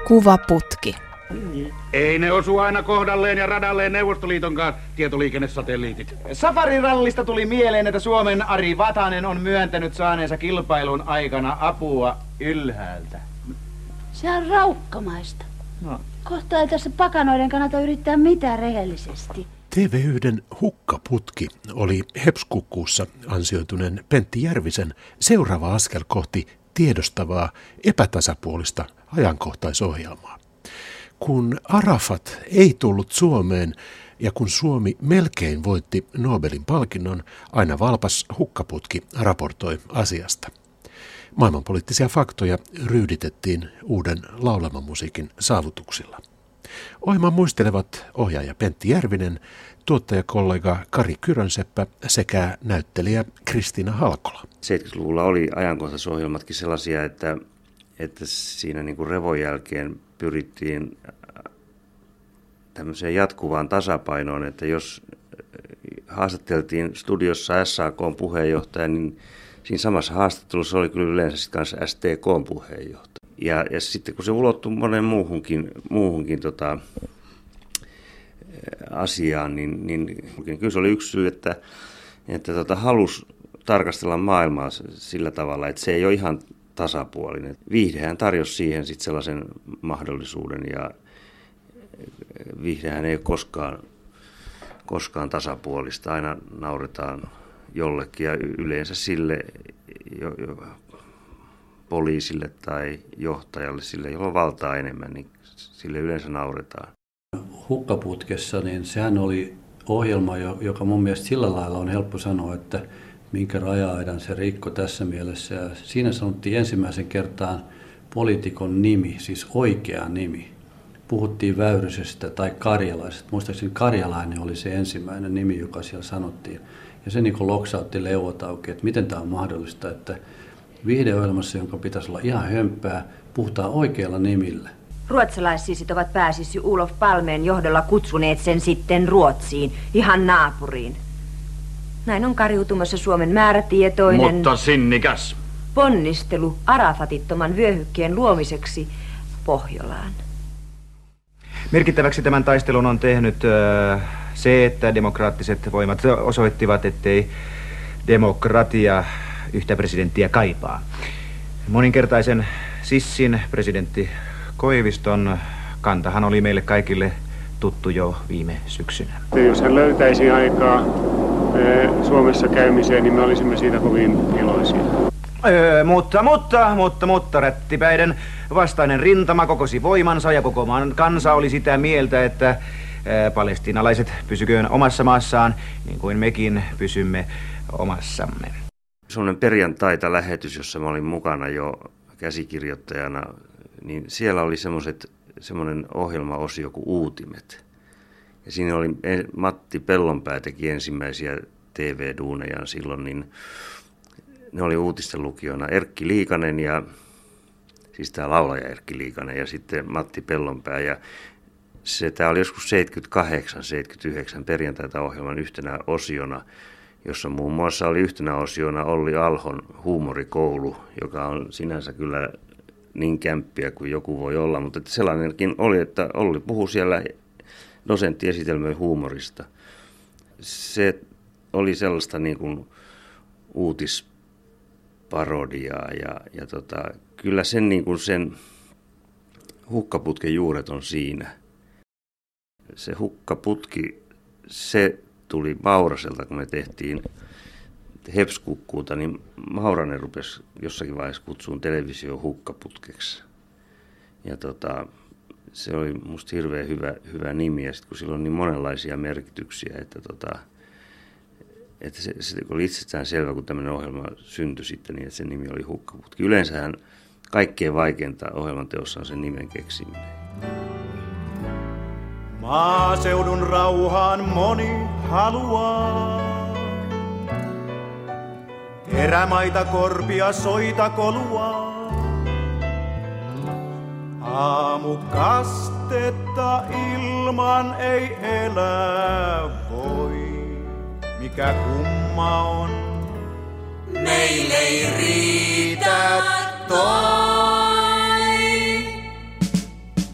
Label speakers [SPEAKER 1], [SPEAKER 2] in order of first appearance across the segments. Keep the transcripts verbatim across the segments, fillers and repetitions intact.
[SPEAKER 1] Kuvaputki.
[SPEAKER 2] Ei ne osu aina kohdalleen ja radalleen Neuvostoliitonkaan tietoliikennesatelliitit.
[SPEAKER 3] Safarirallista tuli mieleen, että Suomen Ari Vatanen on myöntänyt saaneensa kilpailun aikana apua ylhäältä.
[SPEAKER 4] Se on raukkamaista.
[SPEAKER 3] No.
[SPEAKER 4] Kohta ei tässä pakanoiden kannata yrittää mitään rehellisesti.
[SPEAKER 5] T V yhden Hukkaputki oli Hepskukkuussa ansioituneen Pentti Järvisen seuraava askel kohti tiedostavaa, epätasapuolista ajankohtaisohjelmaa. Kun Arafat ei tullut Suomeen ja kun Suomi melkein voitti Nobelin palkinnon, aina valpas Hukkaputki raportoi asiasta. Maailmanpoliittisia faktoja ryyditettiin uuden laulamamusiikin saavutuksilla. Ohjelman muistelevat ohjaaja Pentti Järvinen, tuottajakollega Kari Kyrönseppä sekä näyttelijä Kristiina Halkola.
[SPEAKER 6] seitsemänkymmentäluvulla oli ajankohtaisohjelmatkin sellaisia, että, että siinä niin kuin revon jälkeen pyrittiin tämmöiseen jatkuvaan tasapainoon, että jos haastateltiin studiossa S A K:n puheenjohtaja, niin siinä samassa haastattelussa oli kyllä yleensä sitten kanssa S T K:n puheenjohtaja. Ja, ja sitten kun se ulottui monen muuhunkin, muuhunkin tota, asiaan, niin, niin kyllä se oli yksi syy, että, että tota, halusi tarkastella maailmaa sillä tavalla, että se ei ole ihan tasapuolinen. Viihdehän tarjosi siihen sitten sellaisen mahdollisuuden ja viihdehän ei ole koskaan, koskaan tasapuolista. Aina nauretaan jollekin ja yleensä sille jo, jo, poliisille tai johtajalle, sille jolla on valtaa enemmän, niin sille yleensä nauretaan.
[SPEAKER 7] Hukkaputkessa, niin sehän oli ohjelma, joka mun mielestä sillä lailla on helppo sanoa, että minkä raja-aidan se rikko tässä mielessä. Ja siinä sanottiin ensimmäisen kertaan poliitikon nimi, siis oikea nimi. Puhuttiin Väyrysestä tai Karjalaisesta. Muistaakseni Karjalainen oli se ensimmäinen nimi, joka siellä sanottiin. Ja se niin kuin loksautti leuat auki, että miten tämä on mahdollista, että viihdeohjelmassa, jonka pitäisi olla ihan hömpää, puhutaan oikealla nimillä.
[SPEAKER 8] Ruotsalaissiisit ovat pääsissi Olof Palmeen johdolla kutsuneet sen sitten Ruotsiin, ihan naapuriin. Näin on kariutumassa Suomen määrätietoinen...
[SPEAKER 2] Mutta sinnikäs.
[SPEAKER 8] ...ponnistelu Arafatittoman vyöhykkeen luomiseksi Pohjolaan.
[SPEAKER 3] Merkittäväksi tämän taistelun on tehnyt äh, se, että demokraattiset voimat osoittivat, ettei demokratia yhtä presidenttiä kaipaa. Moninkertaisen Sissin presidentti Koiviston kantahan oli meille kaikille tuttu jo viime syksynä.
[SPEAKER 9] Jos hän löytäisi aikaa Suomessa käymiseen, niin me olisimme siitä kovin iloisia.
[SPEAKER 3] Öö, mutta, mutta, mutta, mutta rättipäiden vastainen rintama kokosi voimansa ja koko maan kansa oli sitä mieltä, että ää, palestiinalaiset pysyköön omassa maassaan, niin kuin mekin pysymme omassamme.
[SPEAKER 6] Sellainen perjantaita-lähetys, jossa mä olin mukana jo käsikirjoittajana, niin siellä oli semmoinen ohjelmaosio kuin Uutimet. Ja siinä oli Matti Pellonpää teki ensimmäisiä T V-duunejaan silloin, niin ne oli uutisten lukijoina Erkki Liikanen ja siis tämä laulaja Erkki Liikanen ja sitten Matti Pellonpää. Ja se, tämä oli joskus seitsemänkymmentäkahdeksan seitsemänkymmentäyhdeksän perjantaita-ohjelman yhtenä osiona, jossa muun muassa oli yhtenä osiona Olli Alhon huumorikoulu, joka on sinänsä kyllä niin kämppiä kuin joku voi olla, mutta että sellainenkin oli, että Olli puhui siellä dosentti esitelmöi huumorista. Se oli sellaista niin kuin uutisparodiaa ja, ja tota, kyllä sen, niin kuin sen Hukkaputken juuret on siinä. Se Hukkaputki, se tuli Mauraselta, kun me tehtiin Hepskukkuuta, niin Mauranen rupesi jossakin vaiheessa kutsuun televisio Hukkaputkeksi. Ja tota, se oli musta hirveän hyvä, hyvä nimi, ja sitten kun sillä on niin monenlaisia merkityksiä, että, tota, että se, se oli itsestään selvä, kun tämmöinen ohjelma syntyi sitten, niin että se nimi oli Hukkaputki. Yleensähän kaikkein vaikeinta ohjelman teossa on sen nimen keksiminen.
[SPEAKER 10] Maaseudun rauhaan moni haluaa. Erämaita, korpia, soita, kolua. Aamukastetta ilman ei elää voi. Mikä kumma on? Meille ei riitä toi.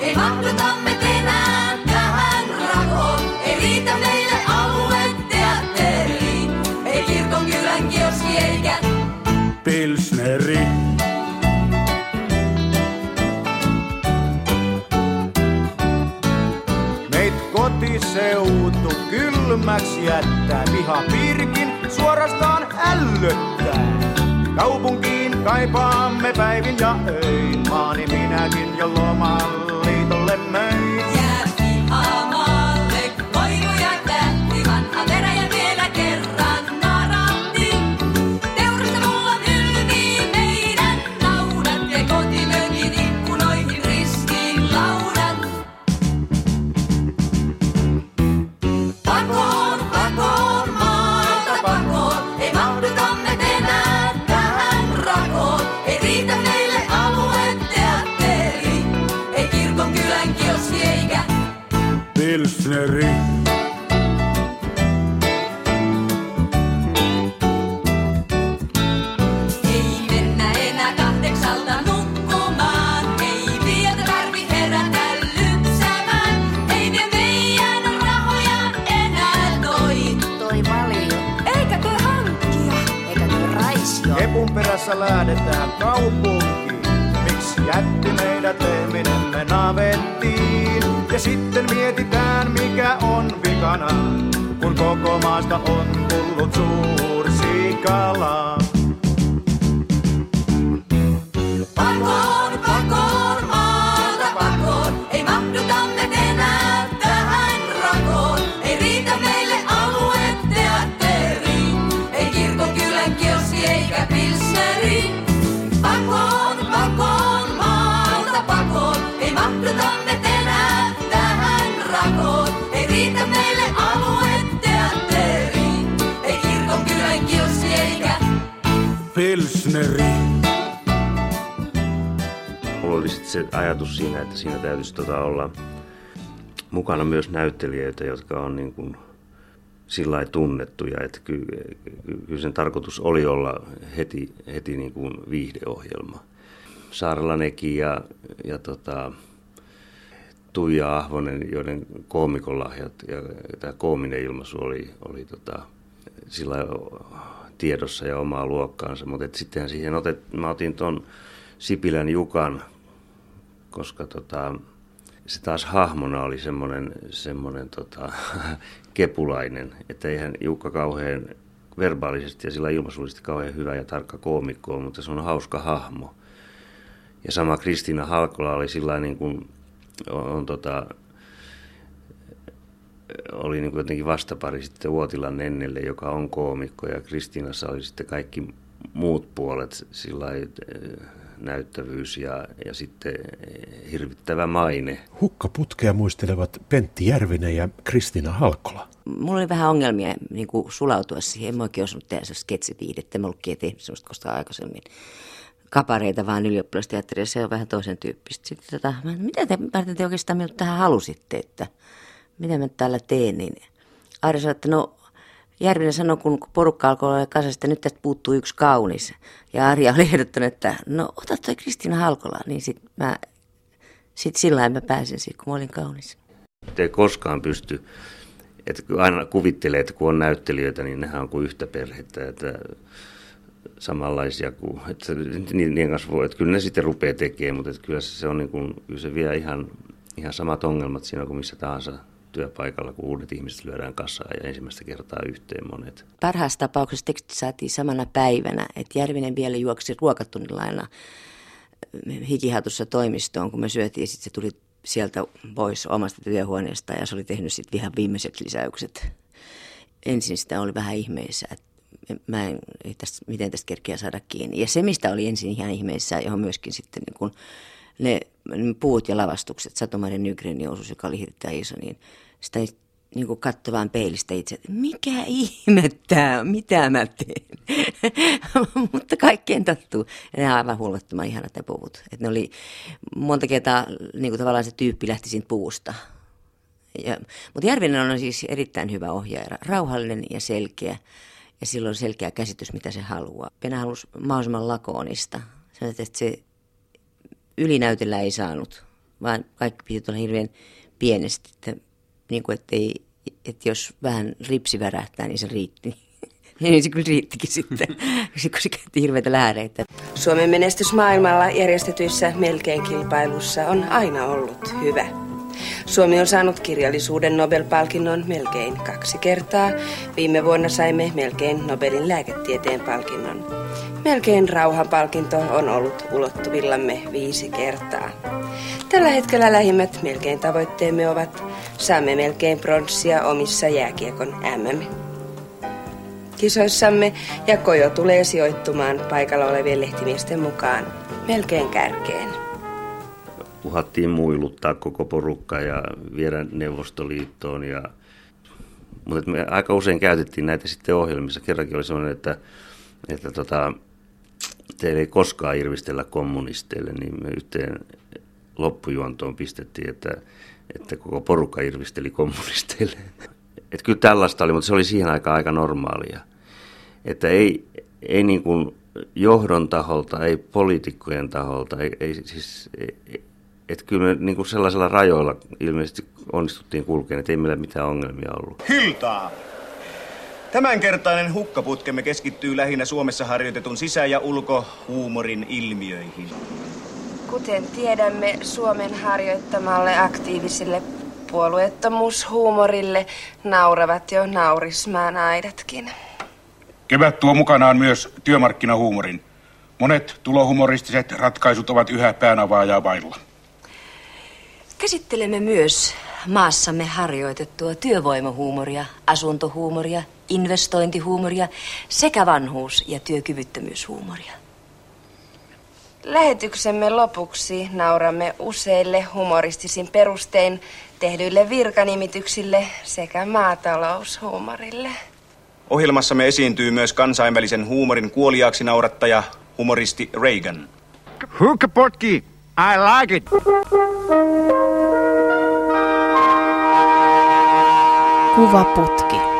[SPEAKER 1] ei mahdutamme enää tähän rakoon. Ei riitä meille alueteatteri, ei kirkonkylän kioski eikä
[SPEAKER 10] pilsneri. Meit kotiseutu kylmäksi jättää, pihapiirikin suorastaan ällöttää. Kaupunkiin kaipaamme päivin ja öin, maani minäkin jo lomaliitolle möin.
[SPEAKER 1] Jää pihamaalle koivu ja tähti, vanha Venäjä vielä kerran narahti. Teurasta mulla ylvii meidän naudat ja kotimökin ikkunoihin ristiin laudat. Pakoon, pakoon, maalta pakoon, ei mahdutamme enää tähän rakoon. Ei riitä meille alueteatteri, ei kirkonkylän kioski eikä
[SPEAKER 10] Pilsneri.
[SPEAKER 1] ei mennä enää kahdeksalta nukkumaan. Ei vielä tarvi herätä lypsämään. Ei vie meidän rahoja enää toi.
[SPEAKER 11] Toi valio,
[SPEAKER 1] Eikä toi hankkia.
[SPEAKER 11] eikä toi raisio.
[SPEAKER 10] Kepun perässä lähdetään kaupunkiin. Miksi jätti meidät lehminemme navettiin? Ja sitten mietitään mikä on vikana, kun koko maasta on tullut suursikala.
[SPEAKER 1] Pakoon, pakoon, maalta pakoon. Ei mahdutamme enää tähän rakoon. Ei riitä meille alueteatteri, ei kirkonkylän kioski eikä pilsneri. Pakoon, pakoon, maalta pakoon. Ei mahdutamme enää tähän rakoon. Ei riitä meille alueteatteri, ei kirkonkylän kioski eikä
[SPEAKER 10] Pilsneri.
[SPEAKER 6] Mulla oli sitten se ajatus siinä, että siinä täytyisi tota olla mukana myös näyttelijöitä, jotka on niin kuin sillä lailla tunnettuja, että kyllä, kyllä sen tarkoitus oli olla heti, heti niin kuin viihdeohjelma. Saarella Neki ja, ja tota, Tuija Ahvonen, joiden koomikon lahjat ja tämä koominen ilmaisu oli, oli tota, sillä lailla tiedossa ja omaa luokkaansa, mutta sittenhän siihen otet, mä otin tuon Sipilän Jukan, koska tota, se taas hahmona oli semmoinen, semmoinen tota, kepulainen, että eihän Jukka kauhean verbaalisesti ja sillä ilmaisuudellisesti kauhean hyvä ja tarkka koomikko, mutta se on hauska hahmo. Ja sama Kristiina Halkola oli sillä niin kuin, on, on tota, oli niin kuin jotenkin vastapari sitten Uotilan Nennelle, joka on koomikko, ja Kristiinassa oli sitten kaikki muut puolet, sillä näyttävyys ja, ja sitten hirvittävä maine.
[SPEAKER 5] Hukkaputkea muistelevat Pentti Järvinen ja Kristiina Halkola.
[SPEAKER 11] Mulla oli vähän ongelmia niin kuin sulautua siihen. En mä oikein osannut tehdä sellaista sketsiviidettä. En mä ollutkin tehnyt sellaista koskaan aikaisemmin. Kapareita vaan ylioppilasteatterissa, se on vähän toisen tyyppistä. Sitten tota, mä, mitä te, te, te oikeastaan minut tähän halusitte, että mitä mä täällä teen? Niin Ari sanoi, että no Järvinen sanoi, kun porukka alkoi olla kasassa, että nyt tästä puuttuu yksi kaunis. Ja Arja oli ehdottanut, että no ota toi Kristiina Halkola. Niin sit mä, sit sillä lailla mä pääsin siihen, kun mä olin kaunis.
[SPEAKER 6] Ei koskaan pysty, että aina kuvittelee, että kun on näyttelijöitä, niin nehän on kuin yhtä perhettä, että samanlaisia kuin, että niiden kanssa voi, että kyllä ne sitten rupeaa tekemään, mutta että kyllä se on niin kuin, kyllä se vie ihan, ihan samat ongelmat siinä kuin missä tahansa työpaikalla, kun uudet ihmiset lyödään kasaan ja ensimmäistä kertaa yhteen monet.
[SPEAKER 11] Parhaassa tapauksessa tekstit saatiin samana päivänä, että Järvinen vielä juoksi ruokatunnilla aina hikihatussa toimistoon, kun me syötiin, ja sitten se tuli sieltä pois omasta työhuoneesta ja se oli tehnyt sitten ihan viimeiset lisäykset. Ensin sitä oli vähän ihmeessä, että mä en, tästä, miten tästä kerkeä saada kiinni. Ja se, mistä oli ensin ihan ihmeessä, johon myöskin sitten niin kun ne puut ja lavastukset, Satu-Mari Nygrenin osuus, joka oli hirveän iso, niin sitä ei niin kuin katso vaan peilistä itse, että mikä ihme tää on, mitä mä teen. Mutta kaikkeen tottuu. Ja ne on aivan hulvattoman ihanat ne puvut. Et ne oli monta kertaa, niin kuin tavallaan se tyyppi lähti siitä puusta. Ja, mutta Järvinen on siis erittäin hyvä ohjaaja, rauhallinen ja selkeä. Ja silloin on selkeä käsitys, mitä se haluaa. Pena halusi mahdollisimman lakoonista. Sanoit, että se ylinäytellä ei saanut. vaan kaikki piti tulla hirveän pienesti, että, niin kuin, että, ei, että jos vähän ripsi värähtää, niin se riitti. Niin se kyllä riittikin sitten, kun se käytti hirveitä lääreitä.
[SPEAKER 12] Suomen menestys maailmalla järjestetyissä melkein kilpailussa on aina ollut hyvä. Suomi on saanut kirjallisuuden Nobel-palkinnon melkein kaksi kertaa. Viime vuonna saimme melkein Nobelin lääketieteen palkinnon. Melkein rauhanpalkinto on ollut ulottuvillamme viisi kertaa. Tällä hetkellä lähimmät melkein tavoitteemme ovat saamme melkein pronssia omissa jääkiekon M M-kisoissamme ja Kojo tulee sijoittumaan paikalla olevien lehtimiesten mukaan melkein kärkeen.
[SPEAKER 6] Uhattiin muiluttaa koko porukka ja viedä Neuvostoliittoon. Ja, mutta me aika usein käytettiin näitä sitten ohjelmissa. Kerrankin oli sellainen, että, että tota, teillä ei koskaan irvistellä kommunisteille, niin me yhteen loppujuontoon pistettiin, että, että koko porukka irvisteli kommunisteille. Että kyllä tällaista oli, mutta se oli siihen aikaan aika normaalia. Että ei, ei niin kuin johdon taholta, ei poliitikkojen taholta, ei, ei siis... Ei, että kyllä me niin kuin sellaisilla rajoilla ilmeisesti onnistuttiin kulkemaan, että ei meillä mitään ongelmia ollut.
[SPEAKER 10] Hyltaa! Tämänkertainen hukkaputkemme keskittyy lähinnä Suomessa harjoitetun sisä- ja ulkohuumorin ilmiöihin.
[SPEAKER 12] Kuten tiedämme, Suomen harjoittamalle aktiiviselle puolueettomuushuumorille nauravat jo naurismaan aidatkin.
[SPEAKER 2] Kevät tuo mukanaan myös työmarkkinahuumorin. Monet tulohumoristiset ratkaisut ovat yhä päänavaajaa vailla.
[SPEAKER 8] Käsittelemme myös maassamme harjoitettua työvoimahuumoria, asuntohuumoria, investointihuumoria sekä vanhuus- ja työkyvyttömyyshuumoria.
[SPEAKER 12] Lähetyksemme lopuksi nauramme useille humoristisin perustein tehdyille virkanimityksille sekä maataloushuumorille.
[SPEAKER 10] Ohjelmassamme esiintyy myös kansainvälisen huumorin kuoliaaksi naurattaja, humoristi Reagan.
[SPEAKER 13] Hukkapotki, I like it.
[SPEAKER 14] Kuvaputki.